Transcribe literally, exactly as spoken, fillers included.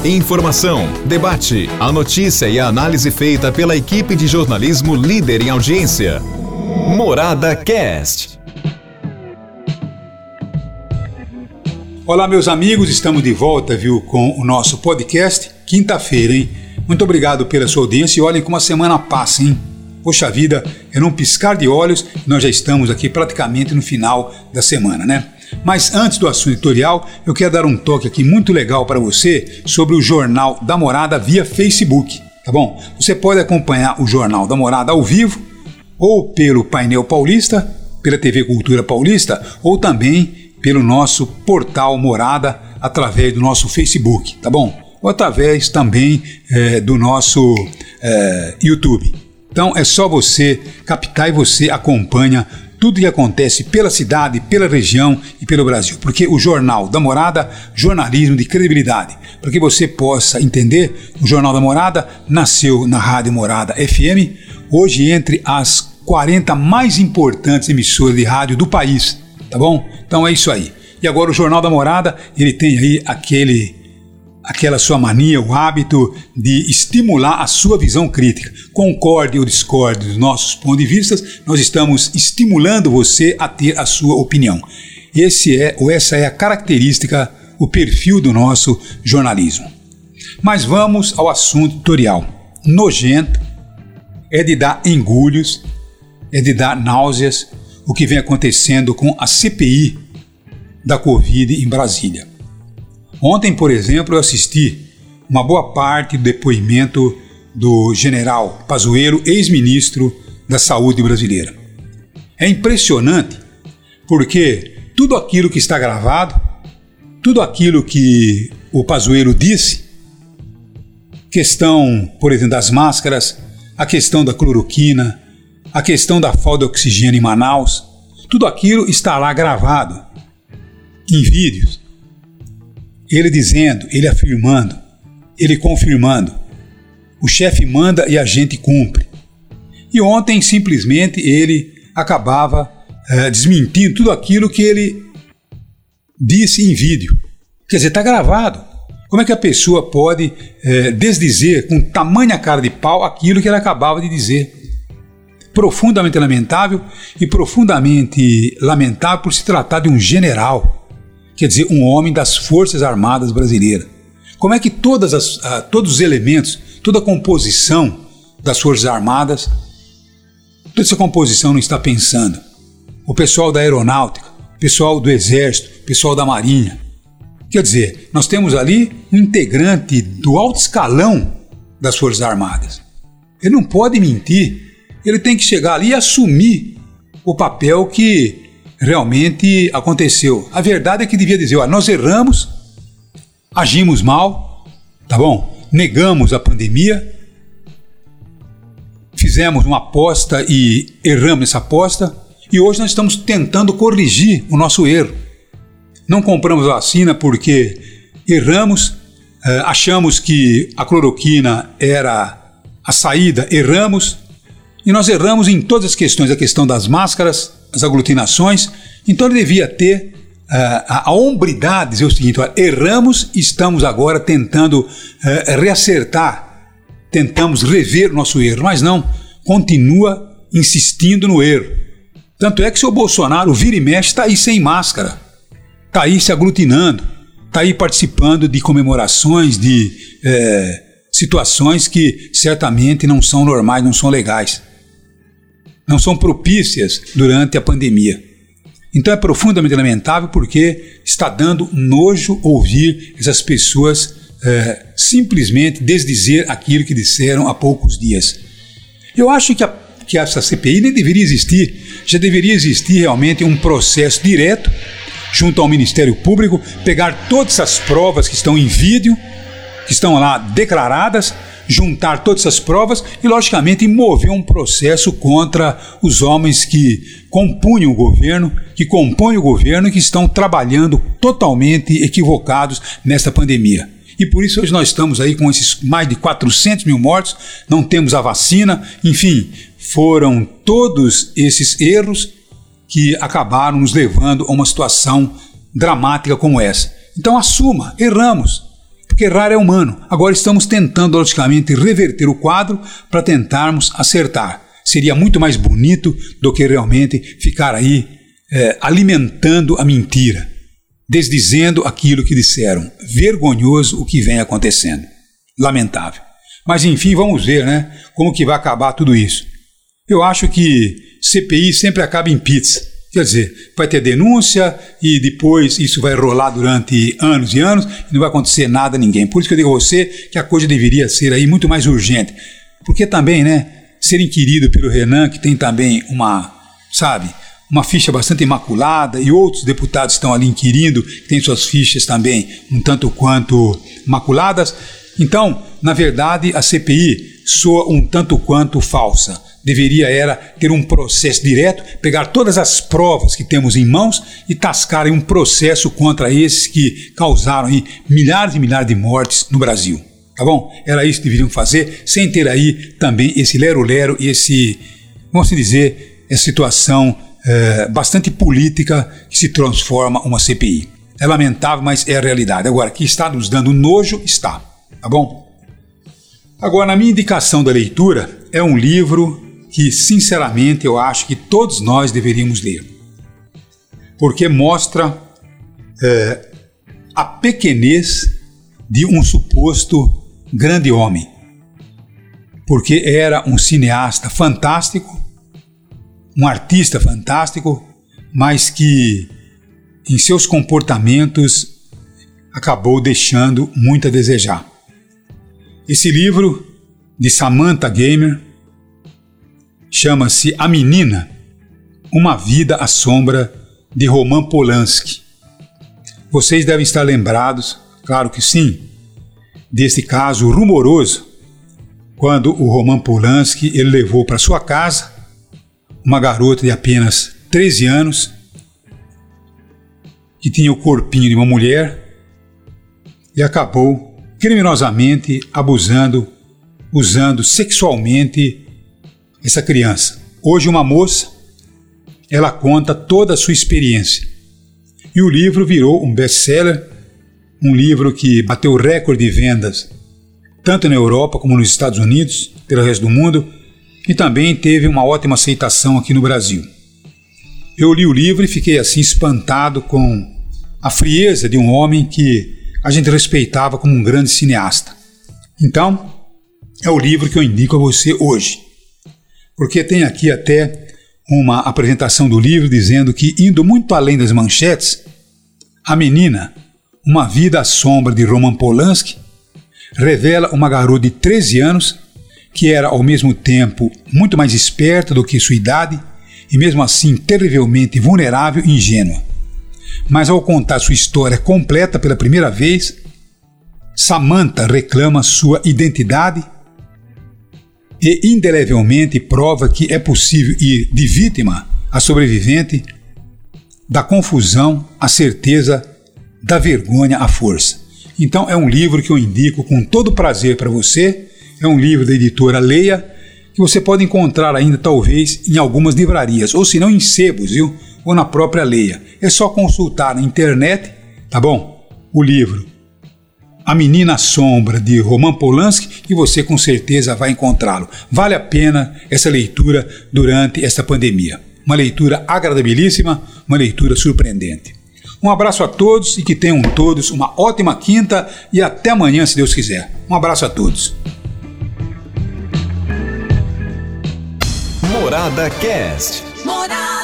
Informação, debate, a notícia e a análise feita pela equipe de jornalismo líder em audiência. Morada Cast. Olá, meus amigos, estamos de volta, viu, com o nosso podcast, quinta-feira, hein? Muito obrigado pela sua audiência e olhem como a semana passa, hein? Poxa vida, é num piscar de olhos e nós já estamos aqui praticamente no final da semana, né? Mas antes do assunto editorial, eu quero dar um toque aqui muito legal para você sobre o Jornal da Morada via Facebook, tá bom? Você pode acompanhar o Jornal da Morada ao vivo, ou pelo Painel Paulista, pela T V Cultura Paulista, ou também pelo nosso portal Morada, através do nosso Facebook, tá bom? Ou através também é, do nosso é, YouTube. Então é só você captar e você acompanha tudo que acontece pela cidade, pela região e pelo Brasil. Porque o Jornal da Morada, jornalismo de credibilidade. Para que você possa entender, o Jornal da Morada nasceu na Rádio Morada F M, hoje entre as quarenta mais importantes emissoras de rádio do país, tá bom? Então é isso aí. E agora o Jornal da Morada, ele tem aí aquele... aquela sua mania, o hábito de estimular a sua visão crítica. Concorde ou discorde dos nossos pontos de vista, nós estamos estimulando você a ter a sua opinião. Esse é, ou essa é a característica, o perfil do nosso jornalismo. Mas vamos ao assunto editorial. Nojento, é de dar engulhos, é de dar náuseas, o que vem acontecendo com a C P I da Covid em Brasília. Ontem, por exemplo, eu assisti uma boa parte do depoimento do general Pazuello, ex-ministro da Saúde brasileira. É impressionante porque tudo aquilo que está gravado, tudo aquilo que o Pazuello disse, questão, por exemplo, das máscaras, a questão da cloroquina, a questão da falta de oxigênio em Manaus, tudo aquilo está lá gravado em vídeos. Ele dizendo, ele afirmando, ele confirmando. O chefe manda e a gente cumpre. E ontem, simplesmente, ele acabava é, desmentindo tudo aquilo que ele disse em vídeo. Quer dizer, está gravado. Como é que a pessoa pode é, desdizer com tamanha cara de pau aquilo que ele acabava de dizer? Profundamente lamentável e profundamente lamentável por se tratar de um general. Quer dizer, um homem das Forças Armadas brasileiras. Como é que todas as, uh, todos os elementos, toda a composição das Forças Armadas, toda essa composição não está pensando? O pessoal da Aeronáutica, o pessoal do Exército, o pessoal da Marinha. Quer dizer, nós temos ali um integrante do alto escalão das Forças Armadas. Ele não pode mentir, ele tem que chegar ali e assumir o papel que realmente aconteceu. A verdade é que devia dizer, ó, nós erramos, agimos mal, tá bom? Negamos a pandemia, fizemos uma aposta e erramos essa aposta e hoje nós estamos tentando corrigir o nosso erro. Não compramos vacina porque erramos, eh, achamos que a cloroquina era a saída, erramos e nós erramos em todas as questões, a questão das máscaras, as aglutinações, então ele devia ter uh, a, a hombridade, dizer o seguinte, ó, erramos, estamos agora tentando uh, reacertar, tentamos rever o nosso erro, mas não, continua insistindo no erro. Tanto é que o seu Bolsonaro, vira e mexe, está aí sem máscara, está aí se aglutinando, está aí participando de comemorações, de uh, situações que certamente não são normais, não são legais. Não são propícias durante a pandemia. Então é profundamente lamentável porque está dando nojo ouvir essas pessoas é, simplesmente desdizer aquilo que disseram há poucos dias. Eu acho que, a, que essa C P I nem deveria existir, já deveria existir realmente um processo direto junto ao Ministério Público, pegar todas essas provas que estão em vídeo, que estão lá declaradas, juntar todas essas provas e, logicamente, mover um processo contra os homens que compunham o governo, que compõem o governo e que estão trabalhando totalmente equivocados nesta pandemia. E por isso hoje nós estamos aí com esses mais de quatrocentos mil mortos, não temos a vacina, enfim, foram todos esses erros que acabaram nos levando a uma situação dramática como essa. Então assuma, erramos. porque errar é humano. Agora estamos tentando, logicamente, reverter o quadro para tentarmos acertar. Seria muito mais bonito do que realmente ficar aí é, alimentando a mentira, desdizendo aquilo que disseram. Vergonhoso o que vem acontecendo. Lamentável. Mas enfim, vamos ver, né, como que vai acabar tudo isso. Eu acho que C P I sempre acaba em pizza. Quer dizer, vai ter denúncia e depois isso vai rolar durante anos e anos e não vai acontecer nada a ninguém. Por isso que eu digo a você que a coisa deveria ser aí muito mais urgente. Porque também, né, ser inquirido pelo Renan, que tem também uma, sabe, uma ficha bastante imaculada, e outros deputados estão ali inquirindo, que têm suas fichas também um tanto quanto maculadas. Então, na verdade, a C P I soa um tanto quanto falsa. Deveria era ter um processo direto, pegar todas as provas que temos em mãos e tascar um processo contra esses que causaram aí milhares e milhares de mortes no Brasil. Tá bom? Era isso que deveriam fazer, sem ter aí também esse lero-lero e esse, vamos dizer, essa situação é, bastante política que se transforma uma C P I. É lamentável, mas é a realidade. Agora, que está nos dando nojo, está. Tá bom? Agora, na minha indicação da leitura, é um livro que, sinceramente, eu acho que todos nós deveríamos ler. Porque mostra é, a pequenez de um suposto grande homem. Porque era um cineasta fantástico, um artista fantástico, mas que, em seus comportamentos, acabou deixando muito a desejar. Esse livro, de Samantha Gamer, chama-se A Menina, Uma Vida à Sombra, de Roman Polanski. Vocês devem estar lembrados, claro que sim, desse caso rumoroso, quando o Roman Polanski ele levou para sua casa uma garota de apenas treze anos, que tinha o corpinho de uma mulher, e acabou criminosamente abusando, usando sexualmente essa criança. Hoje uma moça, ela conta toda a sua experiência. E o livro virou um best-seller, um livro que bateu recorde de vendas, tanto na Europa como nos Estados Unidos, pelo resto do mundo, e também teve uma ótima aceitação aqui no Brasil. Eu li o livro e fiquei assim espantado com a frieza de um homem que a gente respeitava como um grande cineasta. Então, é o livro que eu indico a você hoje. Porque tem aqui até uma apresentação do livro dizendo que, indo muito além das manchetes, A Menina, Uma Vida à Sombra, de Roman Polanski, revela uma garota de treze anos que era ao mesmo tempo muito mais esperta do que sua idade e mesmo assim terrivelmente vulnerável e ingênua. Mas ao contar sua história completa pela primeira vez, Samantha reclama sua identidade e indelevelmente prova que é possível ir de vítima a sobrevivente, da confusão à certeza, da vergonha à força. Então é um livro que eu indico com todo prazer para você, é um livro da editora Leia, que você pode encontrar ainda talvez em algumas livrarias, ou se não em sebos, viu? Ou na própria Leia. É só consultar na internet, tá bom? O livro A Menina à Sombra, de Roman Polanski, e você com certeza vai encontrá-lo. Vale a pena essa leitura durante esta pandemia. Uma leitura agradabilíssima, uma leitura surpreendente. Um abraço a todos e que tenham todos uma ótima quinta e até amanhã, se Deus quiser. Um abraço a todos. Morada Cast. Morada.